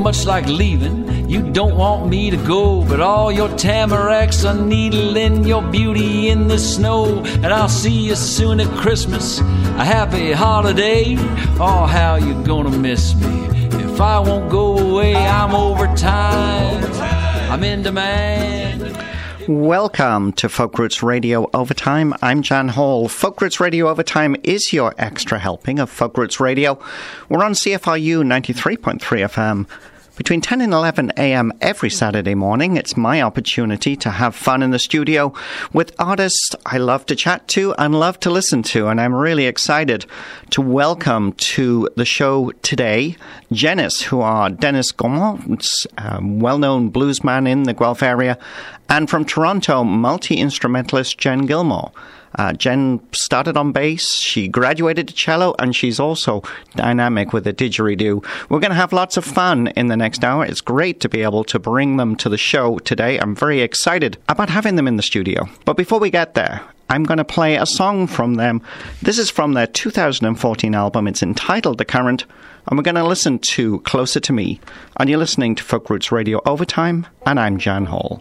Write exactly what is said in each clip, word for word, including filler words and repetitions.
much like leaving. You don't want me to go, but all your tamaracks are needling your beauty in the snow. And I'll see you soon at Christmas. A happy holiday. Oh, how you gonna miss me? If I won't go away, I'm overtime. I'm in demand. Welcome to Folk Roots Radio Overtime. I'm Jan Hall. Folk Roots Radio Overtime is your extra helping of Folk Roots Radio. We're on C F R U ninety-three point three F M. Between ten and eleven a.m. every Saturday morning, it's my opportunity to have fun in the studio with artists I love to chat to and love to listen to. And I'm really excited to welcome to the show today Genis, who are Dennis Gaumont, a well-known bluesman in the Guelph area, and from Toronto, multi-instrumentalist Jen Gilmore. Uh, Jen started on bass, she graduated to cello, and she's also dynamic with a didgeridoo. We're going to have lots of fun in the next hour. It's great to be able to bring them to the show today. I'm very excited about having them in the studio. But before we get there, I'm going to play a song from them. This is from their two thousand fourteen album. It's entitled The Current, and we're going to listen to Closer to Me. And you're listening to Folk Roots Radio Overtime, and I'm Jan Hall.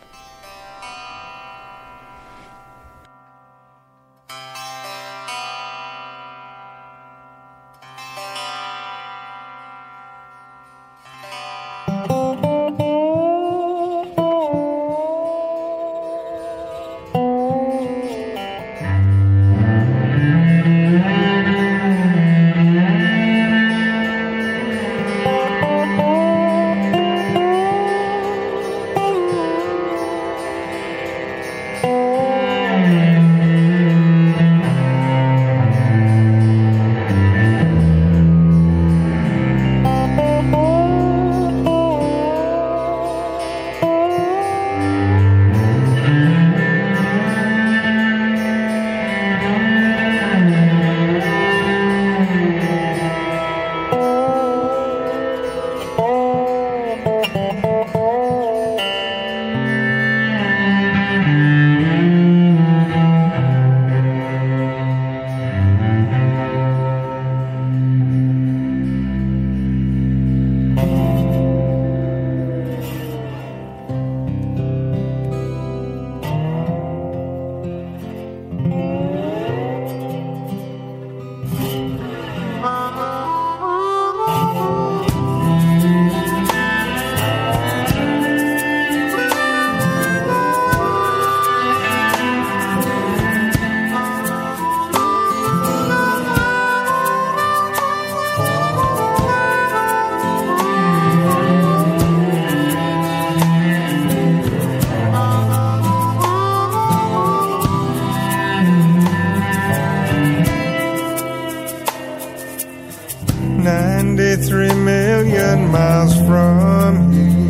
ninety-three million miles from here.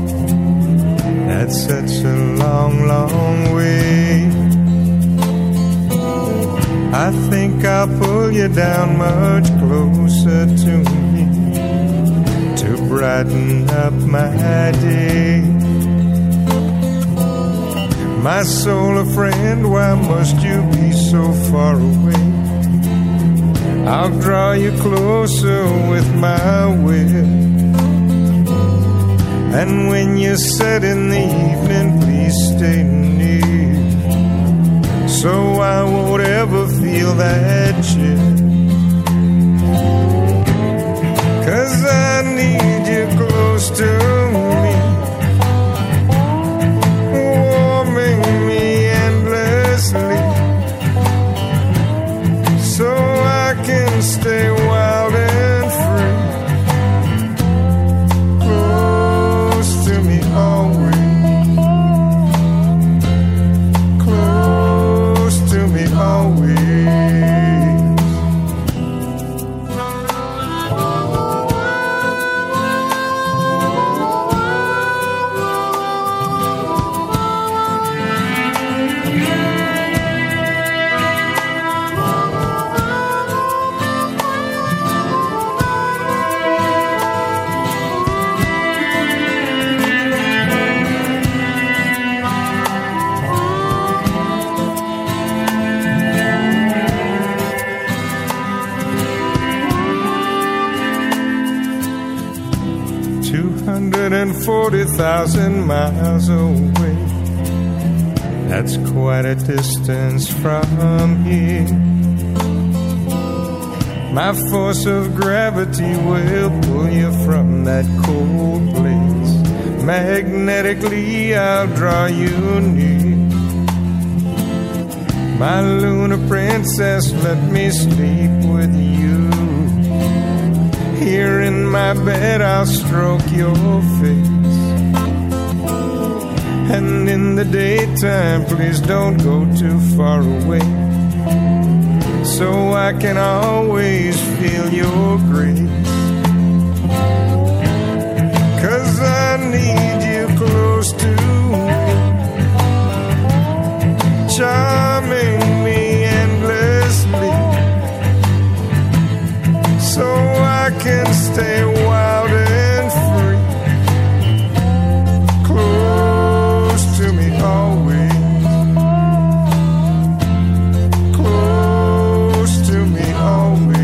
That's such a long, long way. I think I'll pull you down much closer to me to brighten up my day. My soul, a friend, why must you be so far away? I'll draw you closer with my will. And when you set in the evening, please stay near, so I won't ever feel that chill. 'Cause I need you close to me, warming me endlessly, so I can stay wild and free. Close to me always, close to me always. hundred forty thousand miles away. That's quite a distance from here. My force of gravity will pull you from that cold place. Magnetically, I'll draw you near. My lunar princess, let me sleep with you. Here in my bed, I'll stroke your face. And in the daytime, please don't go too far away, so I can always feel your grace. 'Cause I need you close to me, charming me endlessly, so I can stay wild and free. Close to me always, close to me always.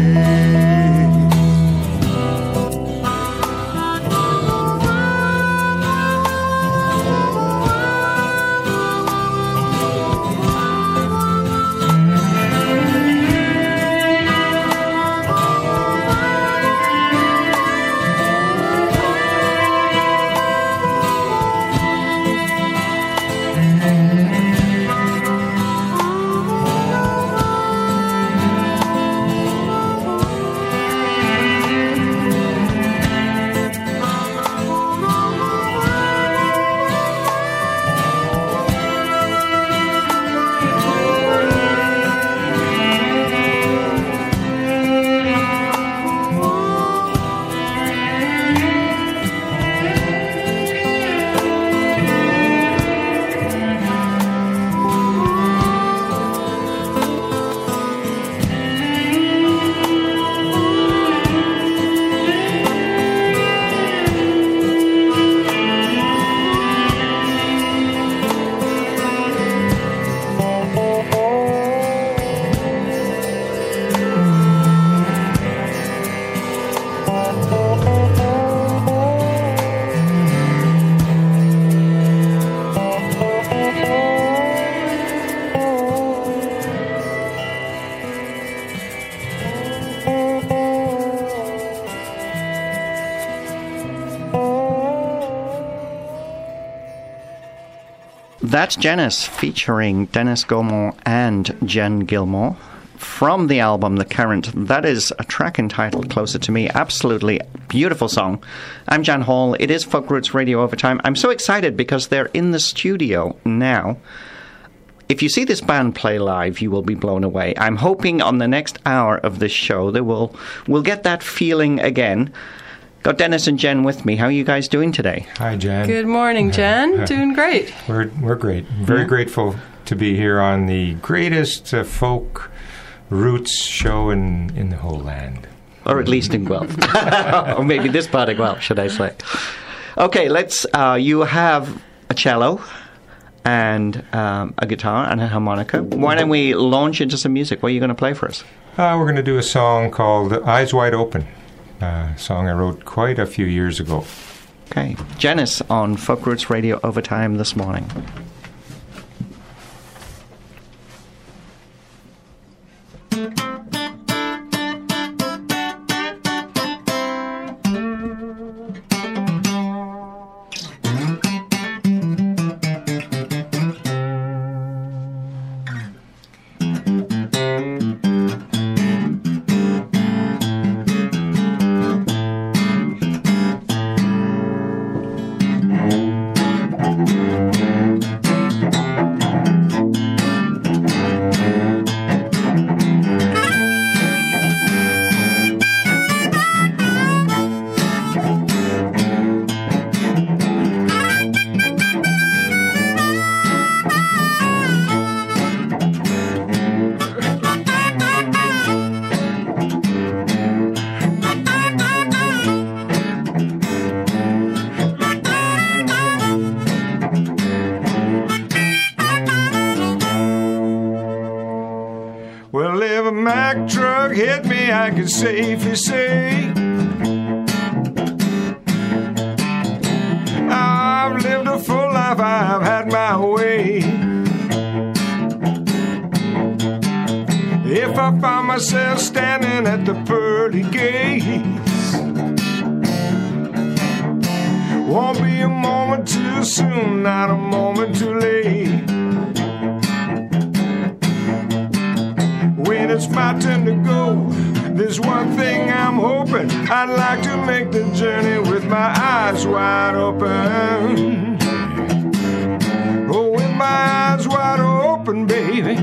That's Janice featuring Dennis Gilmore and Jen Gilmore from the album The Current. That is a track entitled Closer to Me. Absolutely beautiful song. I'm Jan Hall. It is Folk Roots Radio Overtime. I'm so excited because they're in the studio now. If you see this band play live, you will be blown away. I'm hoping on the next hour of this show that we'll, we'll get that feeling again. Got Dennis and Jen with me. How are you guys doing today? Hi, Jen. Good morning, Jen. Uh, doing great. We're we're great. Very yeah. grateful to be here on the greatest uh, folk roots show in, in the whole land. Or at least in Guelph. Or maybe this part of Guelph, should I say. Okay, let's... Uh, you have a cello and um, a guitar and a harmonica. Why don't we launch into some music? What are you going to play for us? Uh, we're going to do a song called Eyes Wide Open. A song I wrote quite a few years ago. Okay. Janice on Folk Roots Radio Overtime this morning. Hit me, I can safely say I've lived a full life, I've had my way. If I find myself standing at the pearly gates, won't be a moment too soon, not a moment too late. When it's my turn to go, there's one thing I'm hoping. I'd like to make the journey with my eyes wide open. Oh, with my eyes wide open, baby.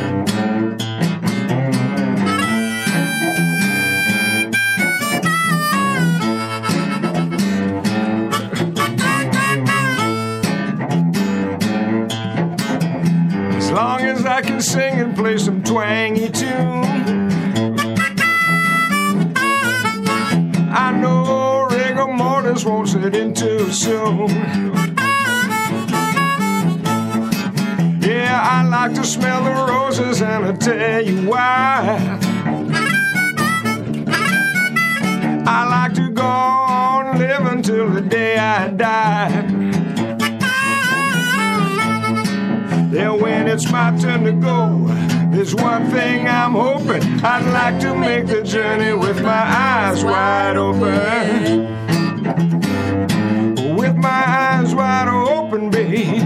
As long as I can sing and play some twangy tune, I know rigor mortis won't set in too soon. Yeah, I like to smell the roses, and I'll tell you why. I like to go on living till the day I die. Yeah, when it's my turn to go, there's one thing I'm hoping. I'd like to make the journey with my eyes wide open. With my eyes wide open, babe.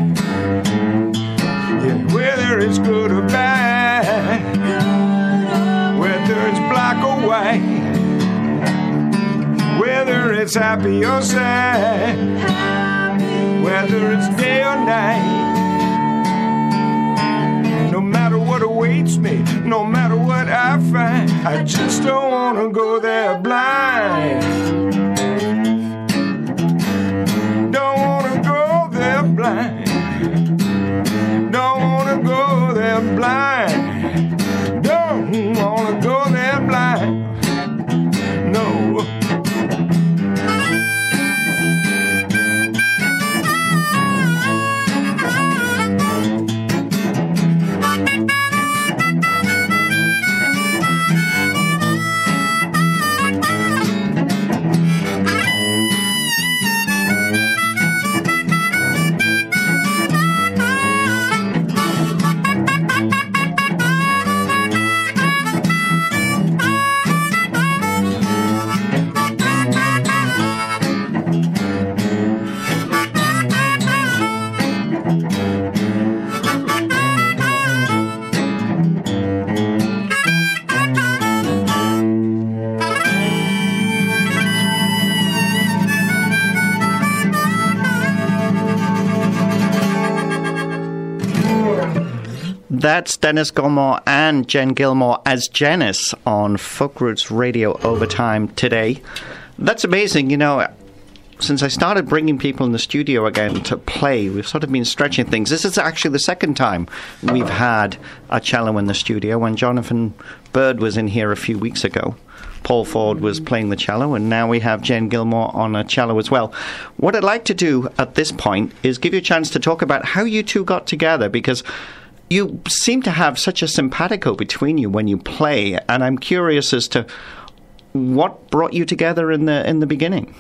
Yeah, whether it's good or bad, whether it's black or white, whether it's happy or sad, whether it's day or night. No matter what awaits me, no matter what I find, I just don't want to go there blind. Don't want to go there blind. Don't want to go there blind. Don't want to go there blind. No. That's Dennis Gilmore and Jen Gilmore as Janice on Folk Roots Radio Overtime today. That's amazing. You know, since I started bringing people in the studio again to play, we've sort of been stretching things. This is actually the second time we've had a cello in the studio. When Jonathan Bird was in here a few weeks ago, Paul Ford was playing the cello, and now we have Jen Gilmore on a cello as well. What I'd like to do at this point is give you a chance to talk about how you two got together, because you seem to have such a simpatico between you when you play, and I'm curious as to what brought you together in the in the beginning.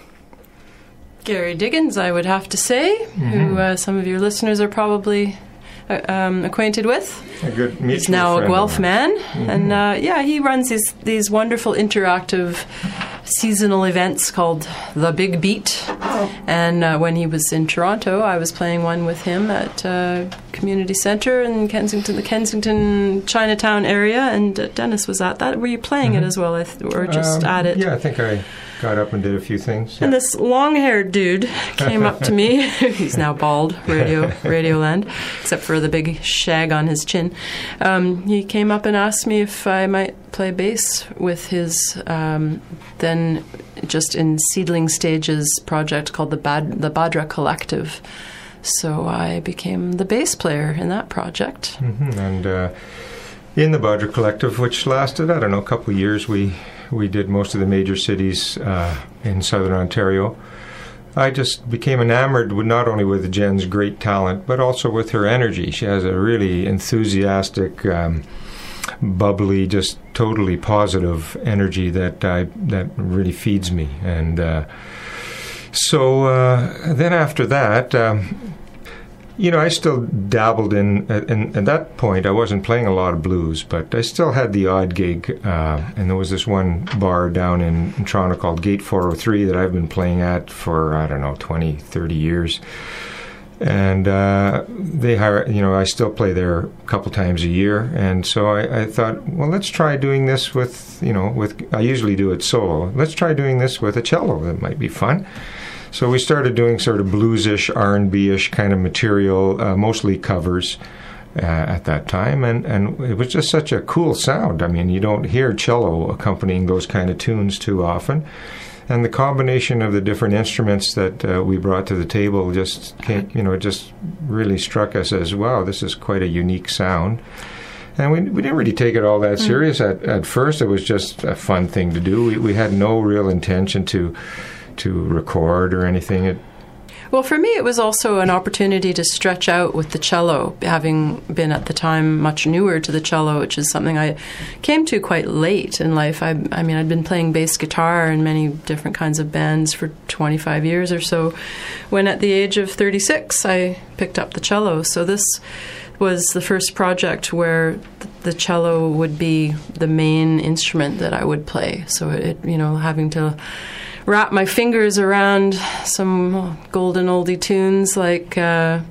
Gary Diggins, I would have to say, mm-hmm. who uh, some of your listeners are probably uh, um, acquainted with. A good mutual He's now a Guelph man, mm-hmm. and uh, yeah, he runs these these wonderful interactive seasonal events called The Big Beat. Oh. And uh, when he was in Toronto, I was playing one with him at uh, Community Centre in Kensington, the Kensington Chinatown area, and uh, Dennis was at that. Were you playing mm-hmm. it as well, I th- or just um, at it? Yeah, I think I got up and did a few things. Yeah. And this long-haired dude came up to me. He's now bald, radio, Radioland, except for the big shag on his chin. Um, he came up and asked me if I might play bass with his um, then just in seedling stages project called the Bad the Badra Collective. So I became the bass player in that project. Mm-hmm. And uh, in the Badra Collective, which lasted, I don't know, a couple of years, we we did most of the major cities uh, in southern Ontario. I just became enamored with not only with Jen's great talent, but also with her energy. She has a really enthusiastic, um, bubbly, just totally positive energy that I that really feeds me. And uh, So uh, then after that, um, you know, I still dabbled in, and at that point I wasn't playing a lot of blues, but I still had the odd gig, uh, and there was this one bar down in, in Toronto called Gate four oh three that I've been playing at for, I don't know, twenty, thirty years. And uh, they hire, you know, I still play there a couple times a year, and so I, I thought, well, let's try doing this with, you know, with, I usually do it solo. Let's try doing this with a cello. That might be fun. So we started doing sort of bluesish, R and B-ish kind of material, uh, mostly covers uh, at that time, and, and it was just such a cool sound. I mean, you don't hear cello accompanying those kind of tunes too often. And the combination of the different instruments that uh, we brought to the table just came, you know, it just really struck us as, wow, this is quite a unique sound. And we we didn't really take it all that serious mm. at, at first. It was just a fun thing to do. We we had no real intention to to record or anything. It, Well, for me, it was also an opportunity to stretch out with the cello, having been at the time much newer to the cello, which is something I came to quite late in life. I, I mean, I'd been playing bass guitar in many different kinds of bands for twenty-five years or so, when at the age of thirty-six, I picked up the cello. So this was the first project where the cello would be the main instrument that I would play. So it, you know, having to wrap my fingers around some golden oldie tunes like uh,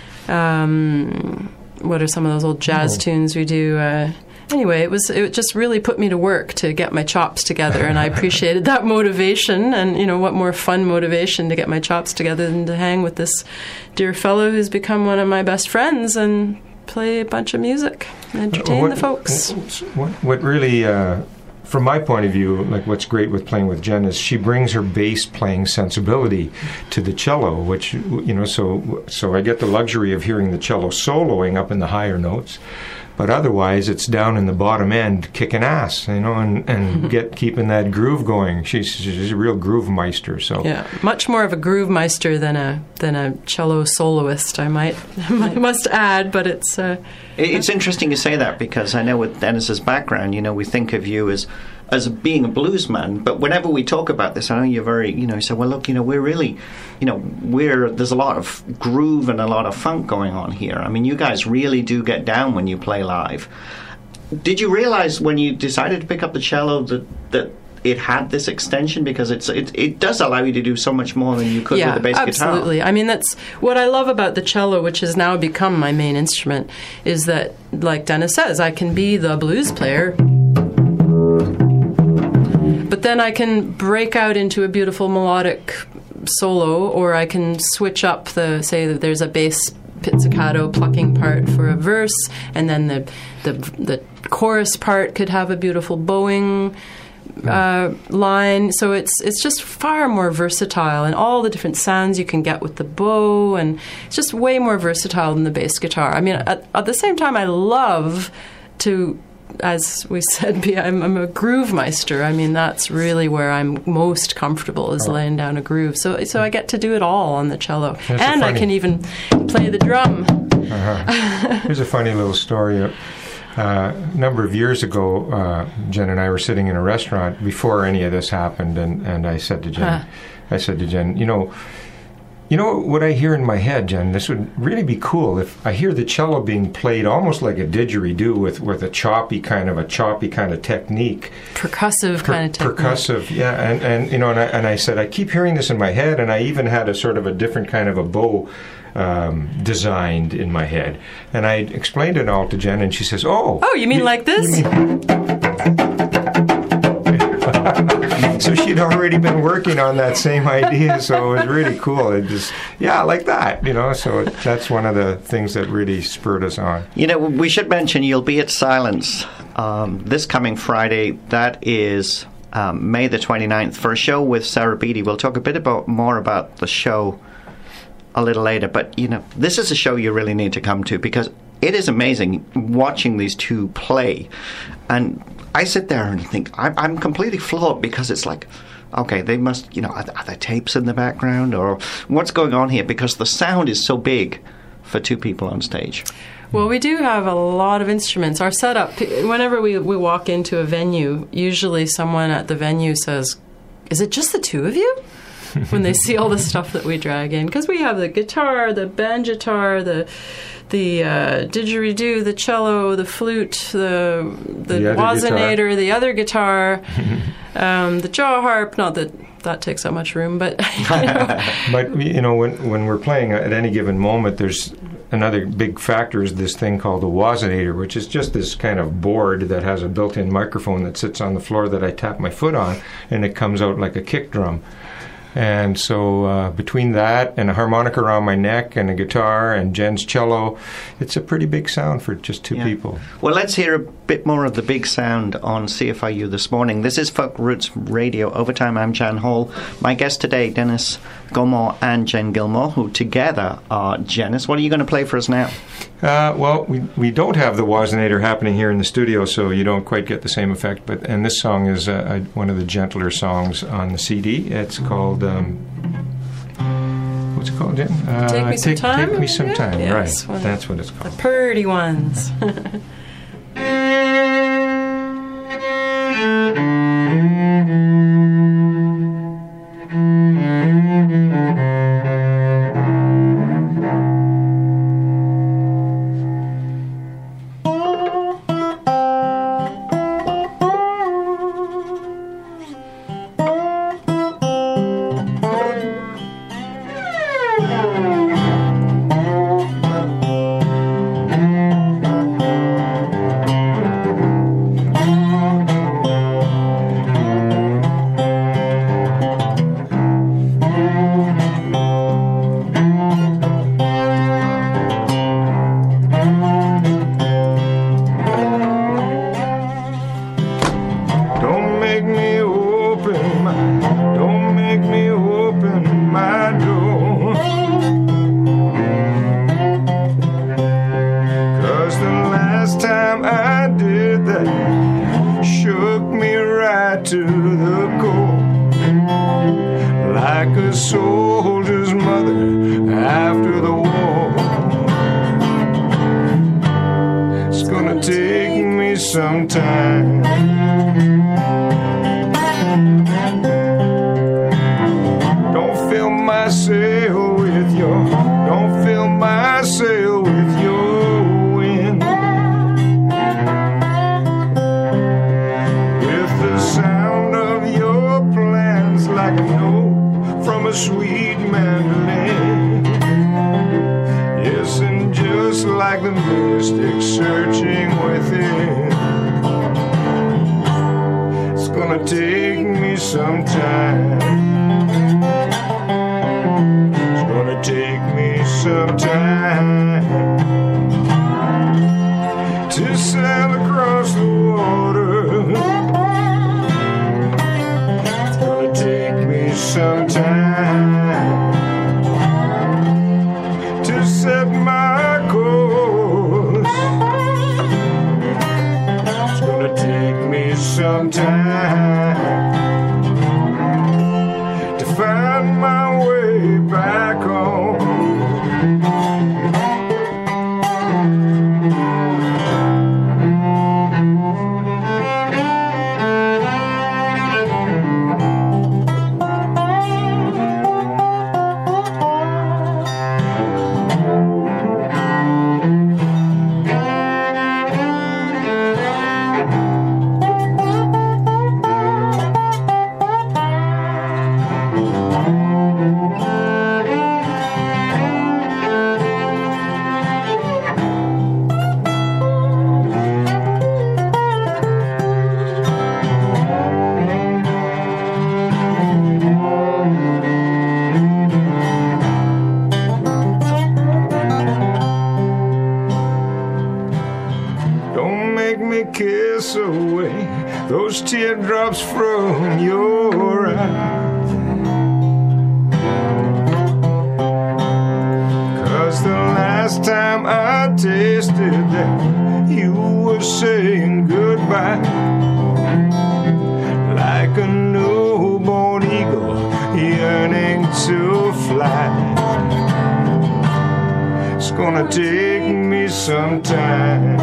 um, what are some of those old jazz oh. tunes we do. Uh, anyway, it was it just really put me to work to get my chops together, and I appreciated that motivation. And you know, what more fun motivation to get my chops together than to hang with this dear fellow who's become one of my best friends and play a bunch of music, and entertain what, the folks. What, what really. Uh From my point of view, like what's great with playing with Jen is she brings her bass playing sensibility to the cello, which, you know, so so I get the luxury of hearing the cello soloing up in the higher notes, but otherwise it's down in the bottom end kicking ass, you know, and, and get keeping that groove going. She's, she's a real groove meister. So yeah, much more of a groove meister than a than a cello soloist, I might I must add, but it's. Uh, It's interesting you say that, because I know with Dennis's background, you know, we think of you as as being a bluesman, but whenever we talk about this, I know you're very, you know, you say, well, look, you know, we're really, you know, we're there's a lot of groove and a lot of funk going on here. I mean, you guys really do get down when you play live. Did you realize when you decided to pick up the cello that that it had this extension, because it's it, it does allow you to do so much more than you could yeah, with the bass absolutely. guitar. Absolutely. I mean, that's what I love about the cello, which has now become my main instrument, is that, like Dennis says, I can be the blues player, but then I can break out into a beautiful melodic solo, or I can switch up the, say that there's a bass pizzicato plucking part for a verse, and then the the the chorus part could have a beautiful bowing Uh, line. So it's it's just far more versatile, and all the different sounds you can get with the bow, and it's just way more versatile than the bass guitar. I mean, at, at the same time, I love to, as we said, be, I'm, I'm a groove meister. I mean, that's really where I'm most comfortable, is oh. laying down a groove. So so I get to do it all on the cello, That's and I can even play the drum. Uh-huh. Here's a funny little story. Uh, a number of years ago, uh, Jen and I were sitting in a restaurant before any of this happened, and, and I said to Jen, huh. I said to Jen, you know, you know what I hear in my head, Jen? This would really be cool if I hear the cello being played almost like a didgeridoo with, with a choppy kind of a choppy kind of technique, percussive per, kind of technique. Percussive, yeah, and and you know, and I, and I said I keep hearing this in my head, and I even had a sort of a different kind of a bow Um, designed in my head, and I explained it all to Jen, and she says, "Oh, oh, you mean you, like this?" Mean... So she'd already been working on that same idea, so it was really cool. It just, yeah, like that, you know. So it, that's one of the things that really spurred us on. You know, we should mention you'll be at Silence um, this coming Friday. That is um, May the twenty-ninth for a show with Sarah Beatty. We'll talk a bit about more about the show a little later, but you know, this is a show you really need to come to, because it is amazing watching these two play. And I sit there and think I'm, I'm completely floored, because it's like, okay, they must, you know, are, are there tapes in the background, or what's going on here? Because the sound is so big for two people on stage. Well, we do have a lot of instruments. Our setup, whenever we, we walk into a venue, usually someone at the venue says, "Is it just the two of you?" when they see all the stuff that we drag in. Because we have the guitar, the banjitar, the the uh, didgeridoo, the cello, the flute, the the, The other wazinator, guitar. the other guitar, um, the jaw harp. Not that that takes up much room, but you know. But you know, when when we're playing at any given moment, there's another big factor is this thing called a wazinator, which is just this kind of board that has a built-in microphone that sits on the floor that I tap my foot on, and it comes out like a kick drum. And so uh, between that and a harmonica around my neck and a guitar and Jen's cello, it's a pretty big sound for just two Yeah. people. Well, let's hear a bit more of the big sound on C F I U this morning. This is Folk Roots Radio Overtime. I'm Jan Hall. My guest today, Dennis Gilmore and Jen Gilmore, who together are Janice. What are you going to play for us now? Uh, well, we we don't have the wazinator happening here in the studio, so you don't quite get the same effect. But and this song is uh, uh, one of the gentler songs on the C D. It's called um, what's it called, Jen? Uh, Take Me Some take, Time? Take Me Some Yeah. Time. Yes, Right, one- that's what it's called. Purdy ones. Don't make me open my, don't make me open my door. 'Cause the last time I did that, shook me right to the core. Like a soldier's mother after the war. It's gonna take me some time. Don't fill my sail with your, don't fill my sail with your wind. With the sound of your plans like a note from a sweet mandolin. Yes, and just like the mystic searching within. It's gonna take me some time. It's gonna take me some time to sail across the water. It's gonna take me some time to set my course. It's gonna take me some time to find my way back home. Don't make me kiss away those teardrops from your eyes. 'Cause the last time I tasted them, you were saying goodbye. Like a newborn eagle yearning to fly. It's gonna take me some time.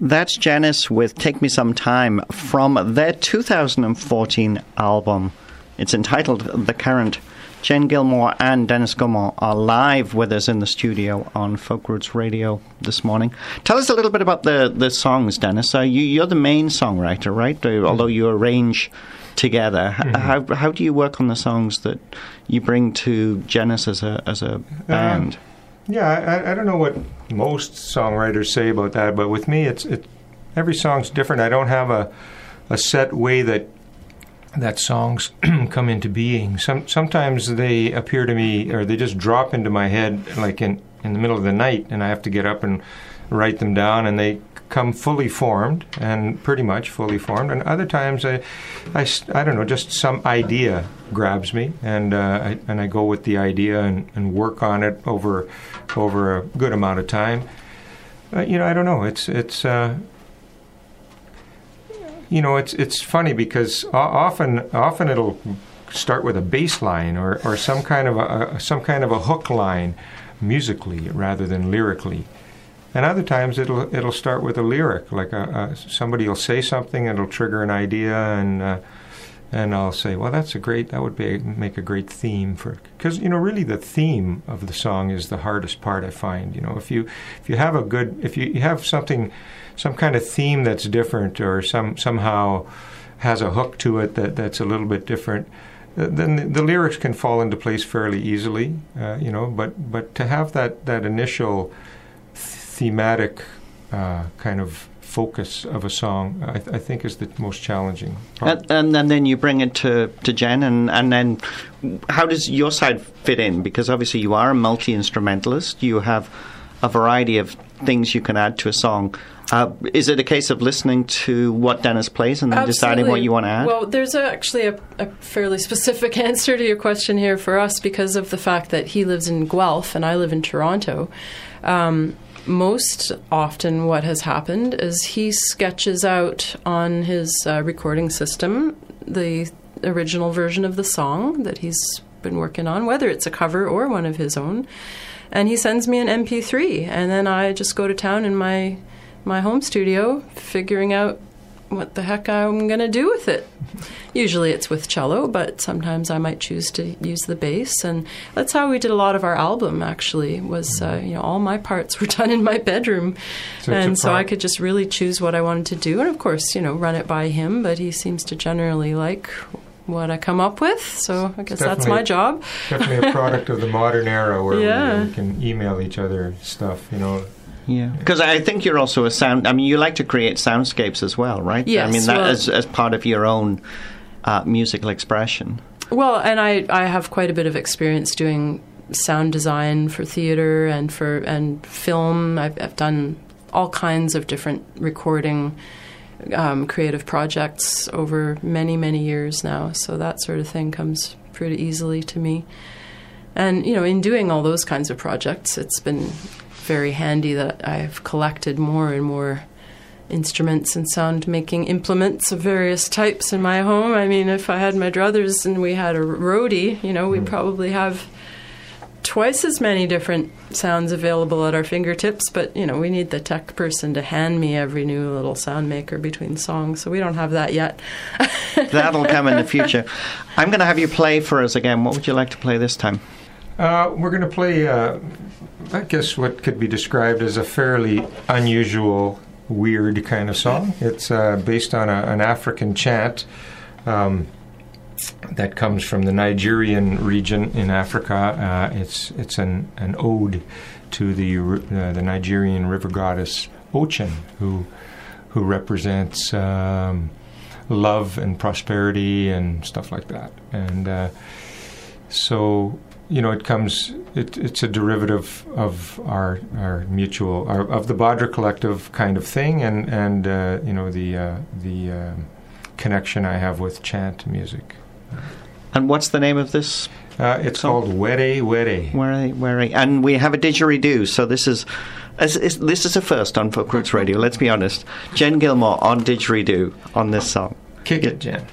That's Janice with Take Me Some Time from their two thousand fourteen album. It's entitled The Current. Jen Gilmore and Dennis Gilmore are live with us in the studio on Folk Roots Radio this morning. Tell us a little bit about the, the songs, Dennis. Uh, you, you're the main songwriter, right? Uh, although you arrange together. Mm-hmm. How how do you work on the songs that you bring to Janice as a, as a band? Um, yeah, I, I don't know what most songwriters say about that, but with me, it's it. Every song's different. I don't have a a set way that that songs come into being. Some sometimes they appear to me, or they just drop into my head, like in in the middle of the night, and I have to get up and write them down, and they come fully formed, and pretty much fully formed. And other times, I, I, I don't know, just some idea grabs me, and uh, I, and I go with the idea and, and work on it over over a good amount of time. Uh, you know, I don't know. It's it's. Uh, You know, it's it's funny because often often it'll start with a bass line or, or some kind of a, a some kind of a hook line, musically rather than lyrically, and other times it'll it'll start with a lyric, like a, a somebody will say something and it'll trigger an idea, and uh, and I'll say, well, that's a great that would be make a great theme for, because you know really the theme of the song is the hardest part, I find. You know, if you if you have a good if you, you have something. Some kind of theme that's different, or some somehow has a hook to it that, that's a little bit different, then the, the lyrics can fall into place fairly easily, uh, you know. But but to have that that initial thematic uh, kind of focus of a song, I, th- I think is the most challenging part. And, and, and then you bring it to, to Jen, and, and then how does your side fit in? Because obviously you are a multi-instrumentalist. You have a variety of things you can add to a song. Uh, is it a case of listening to what Dennis plays and then Absolutely. deciding what you want to add? Well, there's a, actually a, a fairly specific answer to your question here for us because of the fact that he lives in Guelph and I live in Toronto. Um, most often what has happened is he sketches out on his uh, recording system the original version of the song that he's been working on, whether it's a cover or one of his own. And he sends me an M P three, and then I just go to town in my my home studio, figuring out what the heck I'm going to do with it. Usually it's with cello, but sometimes I might choose to use the bass. And that's how we did a lot of our album, actually, was, uh, you know, all my parts were done in my bedroom. So and so I could just really choose what I wanted to do. And, of course, you know, run it by him, but he seems to generally like what I come up with, so I guess that's my job. Definitely a product of the modern era where yeah. we, we can email each other stuff, you know. Yeah, because I think you're also a sound. I mean, you like to create soundscapes as well, right? Yes. I mean, that well, as as part of your own uh, musical expression. Well, and I I have quite a bit of experience doing sound design for theater and for and film. I've, I've done all kinds of different recording, um, creative projects over many many years now. So that sort of thing comes pretty easily to me. And you know, in doing all those kinds of projects, it's been very handy that I've collected more and more instruments and sound-making implements of various types in my home. I mean, if I had my druthers and we had a roadie, you know, we'd probably have twice as many different sounds available at our fingertips, but, you know, we need the tech person to hand me every new little sound maker between songs, so we don't have that yet. That'll come in the future. I'm going to have you play for us again. What would you like to play this time? Uh, we're going to play, uh, I guess, what could be described as a fairly unusual, weird kind of song. It's uh, based on a, an African chant um, that comes from the Nigerian region in Africa. Uh, it's it's an, an ode to the uh, the Nigerian river goddess Ochen, who who represents um, love and prosperity and stuff like that. And uh, so. You know, it comes. It, it's a derivative of our our mutual, our, of the Badra Collective kind of thing, and and uh, you know the uh, the uh, connection I have with chant music. And what's the name of this? Uh, it's song? called Were Were. Were Were. And we have a didgeridoo. So this is, as, is this is a first on Folk Roots Radio. Let's be honest. Jen Gilmore on didgeridoo on this song. Kick it, Jen.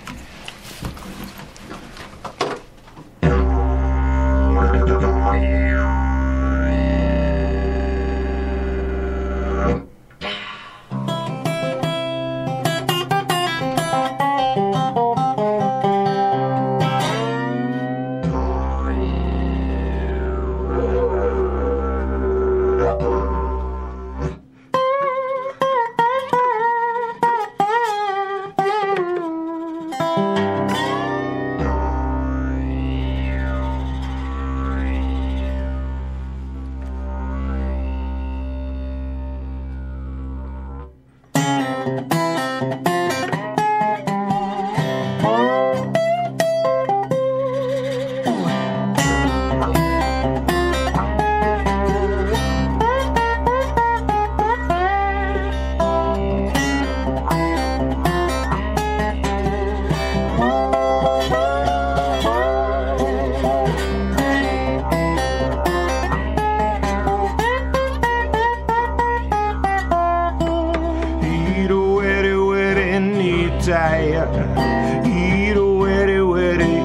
Eat a wetty wetty.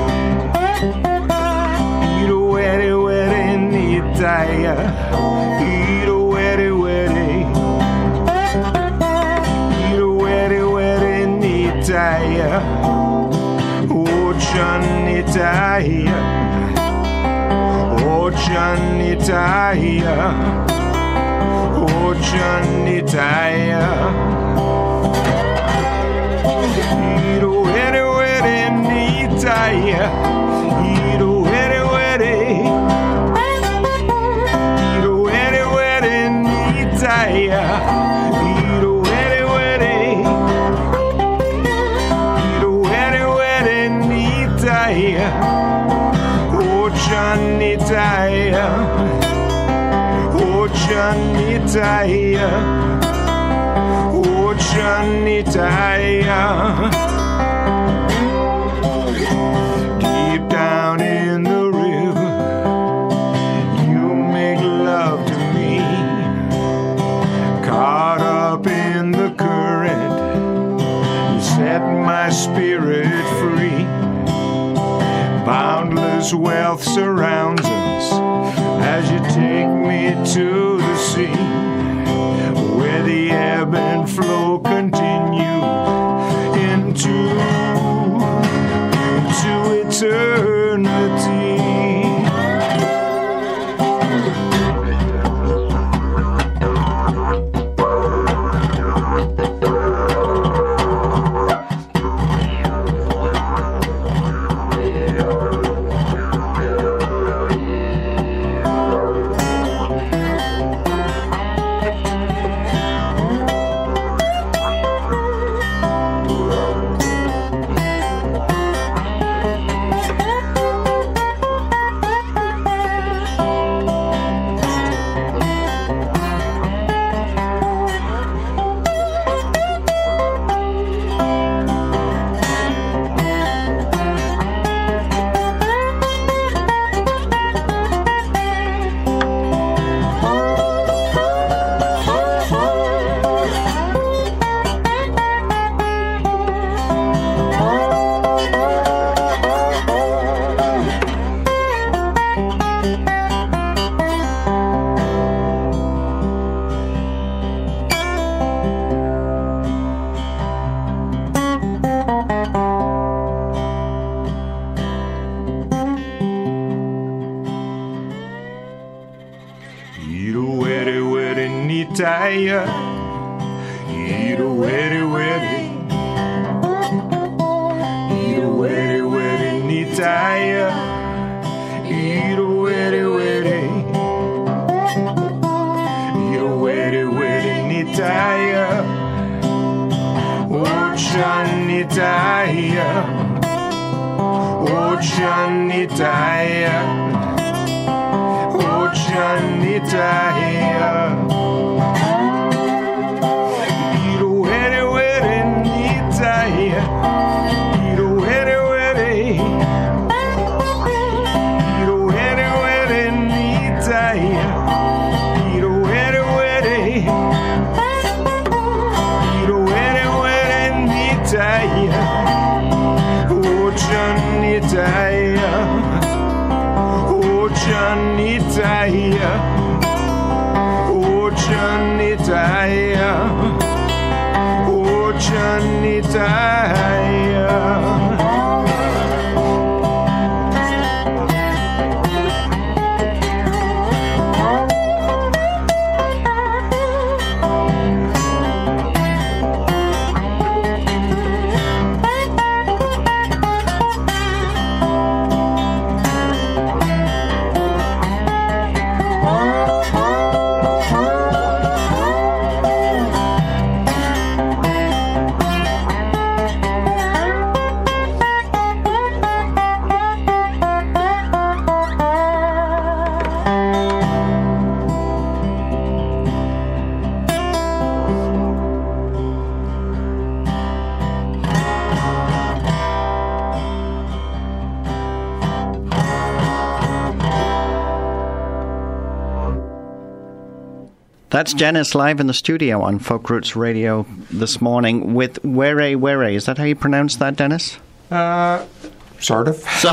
Eat a wetty wetty nitaya. Eat a wetty wetty. Eat a wetty wetty nitaya. Oh Janitaya. Oh Janitaya. Oh Janitaya. Eat a wetty wetty nitaya. Eat a wetty wetty. Eat a wetty wetty nitaya. Eat a wetty wetty. Eat a wetty wetty nitaya. Oh Janitaya. Oh Janitaya. Oh Janitaya. Deep down in the river, you make love to me. Caught up in the current, you set my spirit free. Boundless wealth surrounds us as you take me to the sea, where the ebb and flow continue into, into eternity. Eat a wetty wetty nitaya. Eat a wetty wetty. Eat a wetty wetty nitaya. Eat a wetty wetty. Eat a wetty wetty nitaya. Oh Janitaya. Oh Janitaya. Oh Janitaya. Eat a wetty wetty nitaya. Eat a wetty wetty. Eat a wetty wetty nitaya. Eat a wetty wetty. Eat a wetty wetty nitaya. Oh Janitaya. Oh Janitaya. Oh Janitaya. Oh Janitaya. That's Janice live in the studio on Folk Roots Radio this morning with Were Were. Is that how you pronounce that, Dennis? Uh, sort of. So,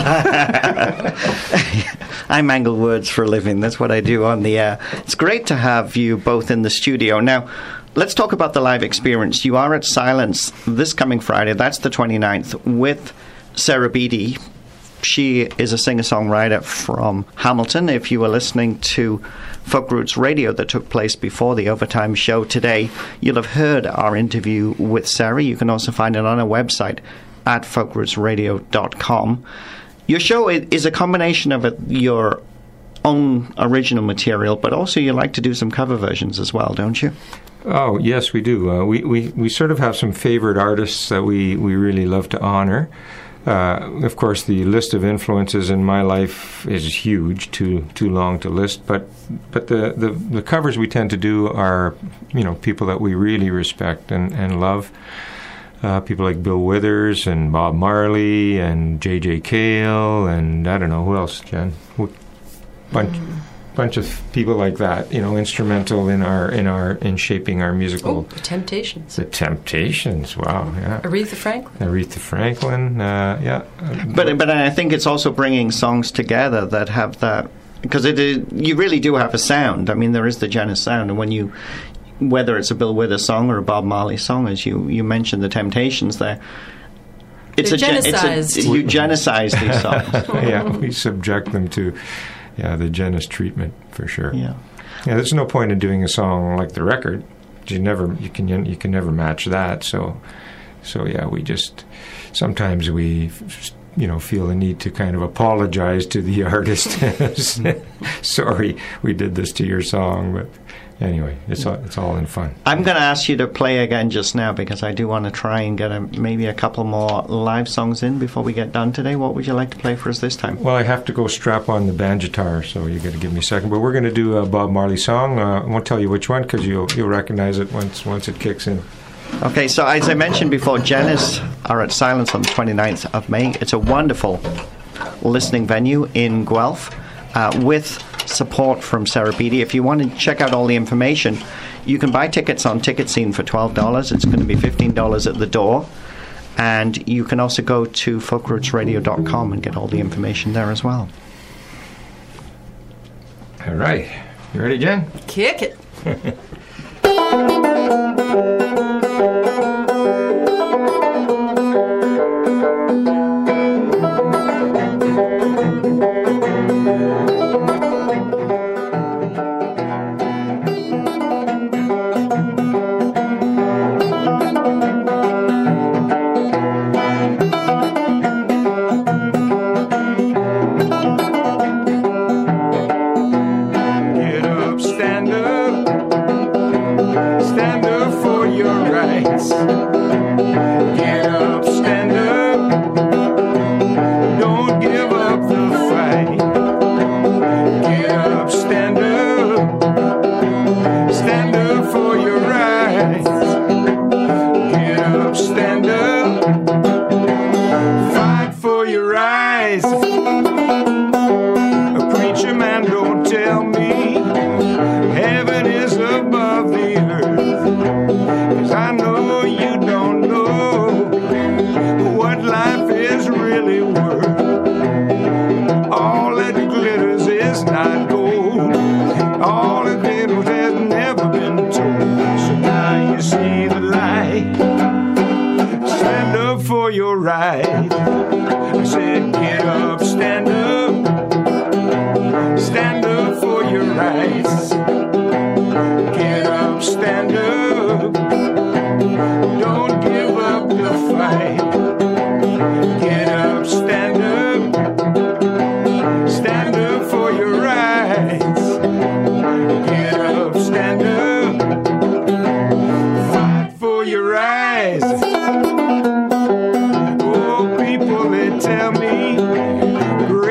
I mangle words for a living. That's what I do on the air. It's great to have you both in the studio. Now, let's talk about the live experience. You are at Silence this coming Friday. That's the twenty-ninth with Sarah Beattie. She is a singer-songwriter from Hamilton. If you were listening to Folk Roots Radio that took place before the Overtime show today, you'll have heard our interview with Sarah. You can also find it on our website at folk roots radio dot com. Your show is a combination of a, your own original material, but also you like to do some cover versions as well, don't you? Oh, yes, we do. Uh, we, we, we sort of have some favorite artists that we, we really love to honor. Uh, of course, the list of influences in my life is huge, too too long to list. But but the, the, the covers we tend to do are, you know, people that we really respect and, and love. Uh, people like Bill Withers and Bob Marley and J J Cale and I don't know who else, Jen. Bunch bunch of people like that, you know, instrumental in our in our in shaping our musical. Oh, the Temptations. The Temptations. Wow, yeah. Aretha Franklin. Aretha Franklin. Uh, yeah. But but I think it's also bringing songs together that have that, because it is, you really do have a sound. I mean, there is the Janice sound, and when you, whether it's a Bill Withers song or a Bob Marley song, as you you mentioned the Temptations there. It's They're a, gen- genocized. It's a you genocise these songs. Yeah, we subject them to. Yeah, the Janice treatment for sure. Yeah, yeah. There's no point in doing a song like the record. You never, you can, you can never match that. So, so yeah, we just sometimes we, you know, feel the need to kind of apologize to the artist. Sorry, we did this to your song, but anyway, it's all, it's all in fun. I'm going to ask you to play again just now because I do want to try and get a, maybe a couple more live songs in before we get done today. What would you like to play for us this time? Well, I have to go strap on the banjitar, so you got to give me a second. But we're going to do a Bob Marley song. Uh, I won't tell you which one because you'll you'll recognize it once once it kicks in. Okay, so as I mentioned before, Janice are at Silence on the twenty-ninth of May. It's a wonderful listening venue in Guelph uh, with support from Sarah Beattie. If you want to check out all the information, you can buy tickets on Ticket Scene for twelve dollars. It's going to be fifteen dollars at the door. And you can also go to folk roots radio dot com and get all the information there as well. All right. You ready, Jen? Kick it.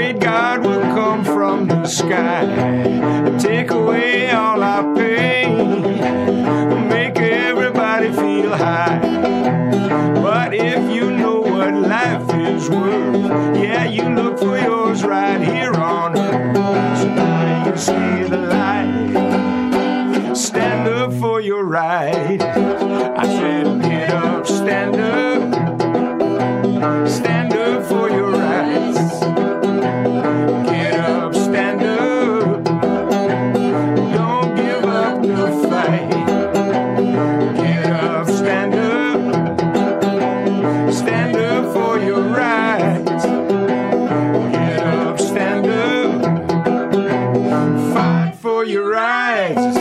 Sky, take away all our pain. right. I said, get up, stand up, stand up for your rights. Get up, stand up, don't give up the fight. Get up, stand up, stand up for your rights. Get up, stand up, fight for your rights.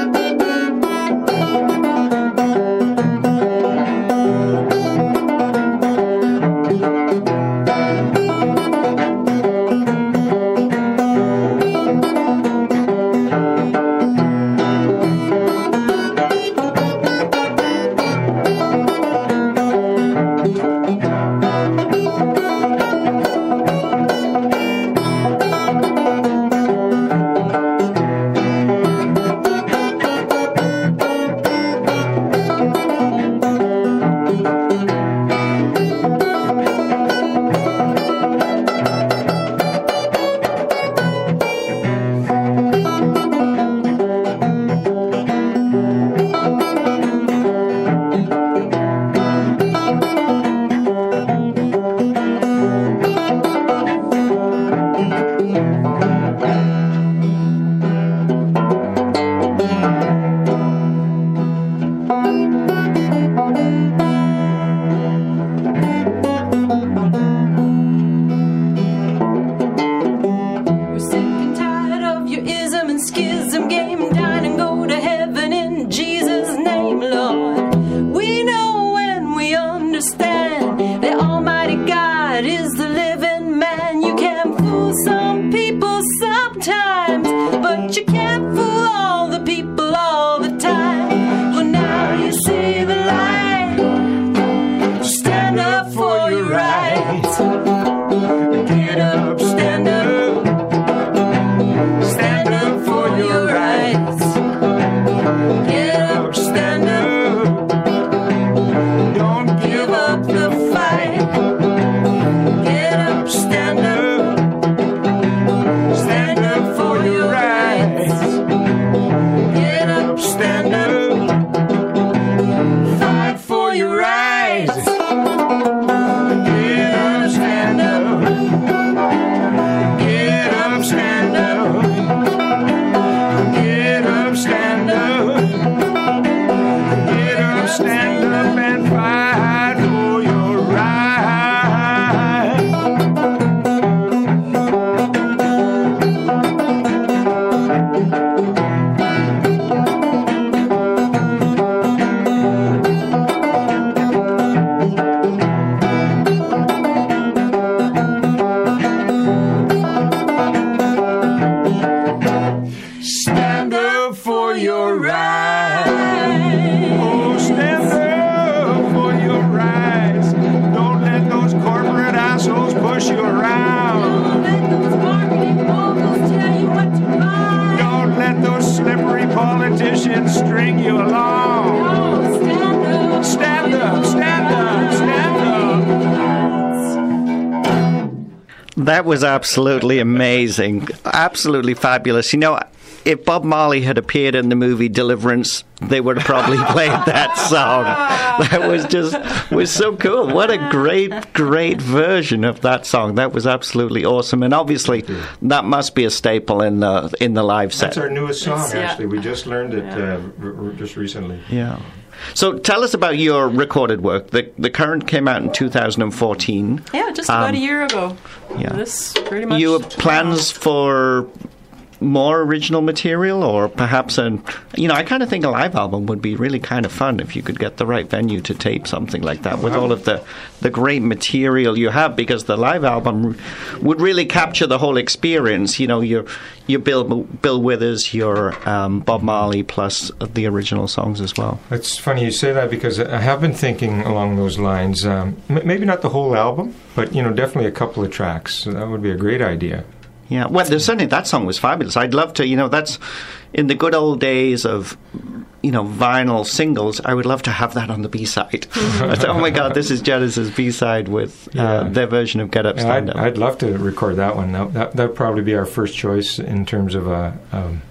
That was absolutely amazing. Absolutely fabulous. You know, if Bob Marley had appeared in the movie Deliverance, they would have probably played that song. That was just was so cool. What a great, great version of that song. That was absolutely awesome. And obviously, that must be a staple in the in the live set. That's our newest song, It's, yeah. actually. We just learned it Yeah. uh, r- r- just recently. Yeah. So tell us about your recorded work. The the current came out in two thousand fourteen. Yeah, just about Um, a year ago. yeah. This pretty much. You have plans for more original material, or perhaps an you know I kind of think a live album would be really kind of fun if you could get the right venue to tape something like that with all of the the great material you have, because the live album would really capture the whole experience. You know, your your Bill Bill Withers, your um, Bob Marley, plus the original songs as well. It's funny you say that, because I have been thinking along those lines. Um, m- maybe not the whole album, but you know, definitely a couple of tracks. So that would be a great idea. Yeah, well, there's certainly that song was fabulous. I'd love to, you know, that's in the good old days of, you know, vinyl singles. I would love to have that on the B-side. I thought, oh my God, this is Genesis B-side with uh, Yeah. their version of Get Up, Yeah, Stand I'd, Up. I'd love to record that one. That that that'd probably be our first choice in terms of a, um,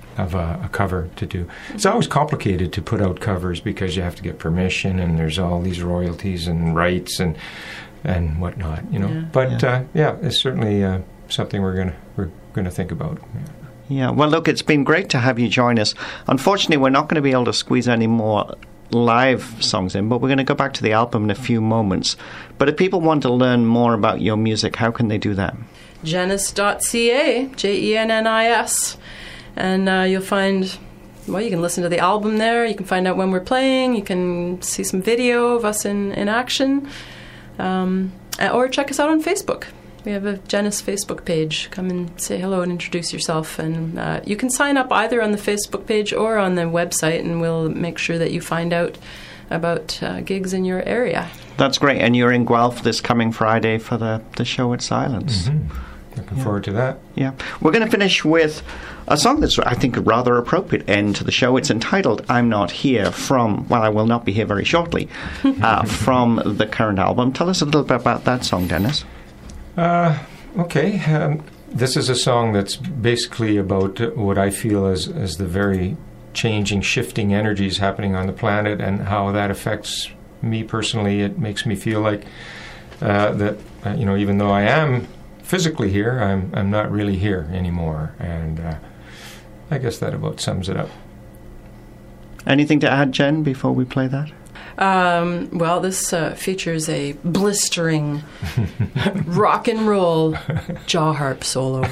of a, a cover to do. It's always complicated to put out covers because you have to get permission, and there's all these royalties and rights and and whatnot, you know. Yeah. But Yeah. Uh, yeah, it's certainly uh, something we're gonna we're gonna think about. Yeah. Yeah, well, look, it's been great to have you join us. Unfortunately, we're not going to be able to squeeze any more live songs in, but we're going to go back to the album in a few moments. But if people want to learn more about your music, how can they do that? Genis dot c a, J E N N I S. And uh, you'll find, well, you can listen to the album there. You can find out when we're playing. You can see some video of us in, in action. Um, or check us out on Facebook. We have a Genis Facebook page. Come and say hello and introduce yourself. And uh, you can sign up either on the Facebook page or on the website, and we'll make sure that you find out about uh, gigs in your area. That's great. And you're in Guelph this coming Friday for the, the show at Silence. Mm-hmm. Looking Yeah. forward to that. Yeah. We're going to finish with a song that's, I think, a rather appropriate end to the show. It's entitled I'm Not Here from, well, I Will Not Be Here Very Shortly, uh, from the current album. Tell us a little bit about that song, Dennis. Uh, okay. Um, this is a song that's basically about uh, what I feel as, as the very changing, shifting energies happening on the planet and how that affects me personally. It makes me feel like uh, that, uh, you know, even though I am physically here, I'm I'm not really here anymore. And uh, I guess that about sums it up. Anything to add, Jen, before we play that? Um, well, this uh, features a blistering rock and roll jaw harp solo.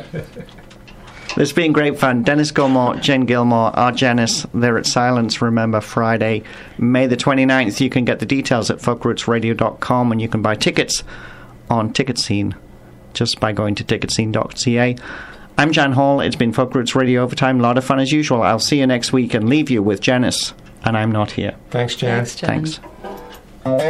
It's been great fun. Dennis Gilmore, Jen Gilmore, our Genis. They're at Silence, remember, Friday, May the twenty-ninth. You can get the details at folk roots radio dot com, and you can buy tickets on Ticket Scene just by going to ticket scene dot c a. I'm Jan Hall. It's been Folk Roots Radio Overtime. A lot of fun as usual. I'll see you next week and leave you with Genis, and I'm Not Here. Thanks, Jan. Thanks, Jen. Thanks.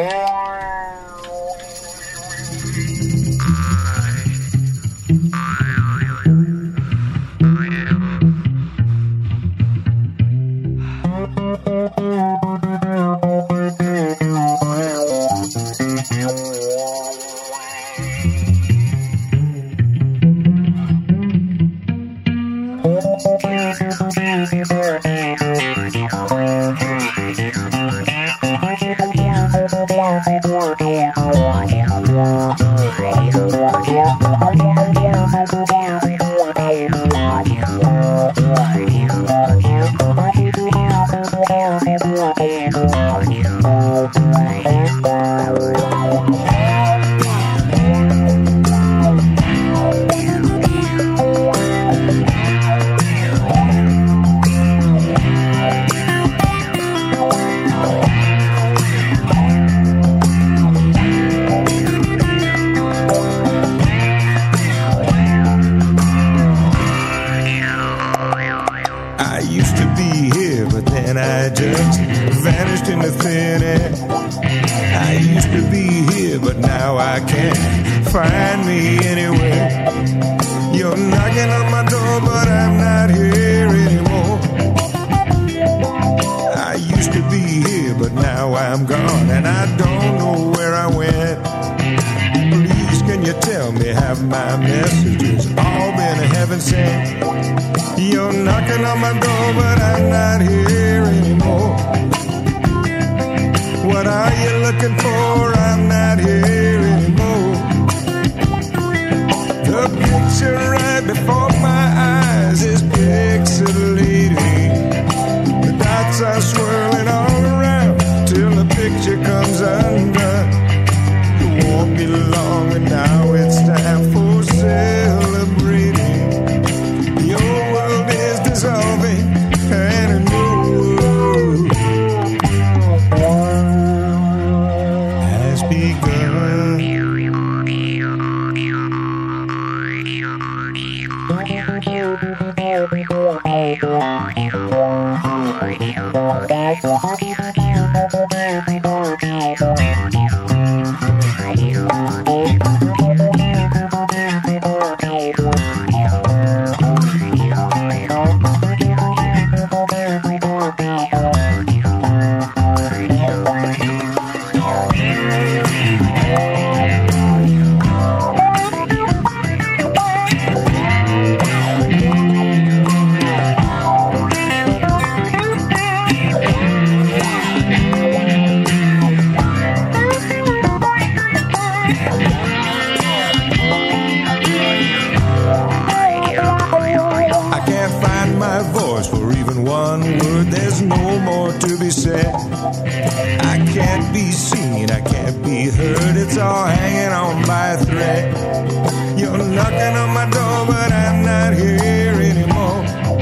I used to be here, but then I just vanished into thin air. I used to be here, but now I can't find me anywhere. You're knocking on my door, but I'm not here anymore. I used to be here, but now I'm gone, and I don't know where I went. Please, can you tell me, have my messages all been heaven sent? You're knocking on my door, but I'm not here anymore. What are you looking for? I'm not here anymore. The picture right before my eyes is pixelating. The dots are swirling all around till the picture comes undone. It won't be long, and now it's time for celebrating. Your world is dissolving, and a new world has begun. one word, there's no more to be said. I can't be seen, I can't be heard, it's all hanging on by a thread. You're knocking on my door, but I'm not here anymore.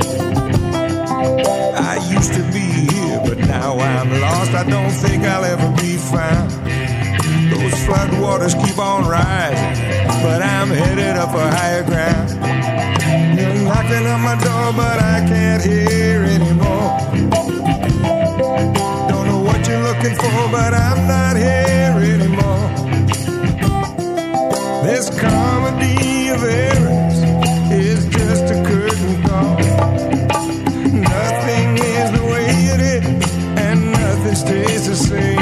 I used to be here, but now I'm lost, I don't think I'll ever be found. Those floodwaters keep on rising, but I'm headed up for higher ground. You're knocking on my door, but I can't hear anymore. Don't know what you're looking for, but I'm not here anymore. This comedy of errors is just a curtain call. Nothing is the way it is, and nothing stays the same.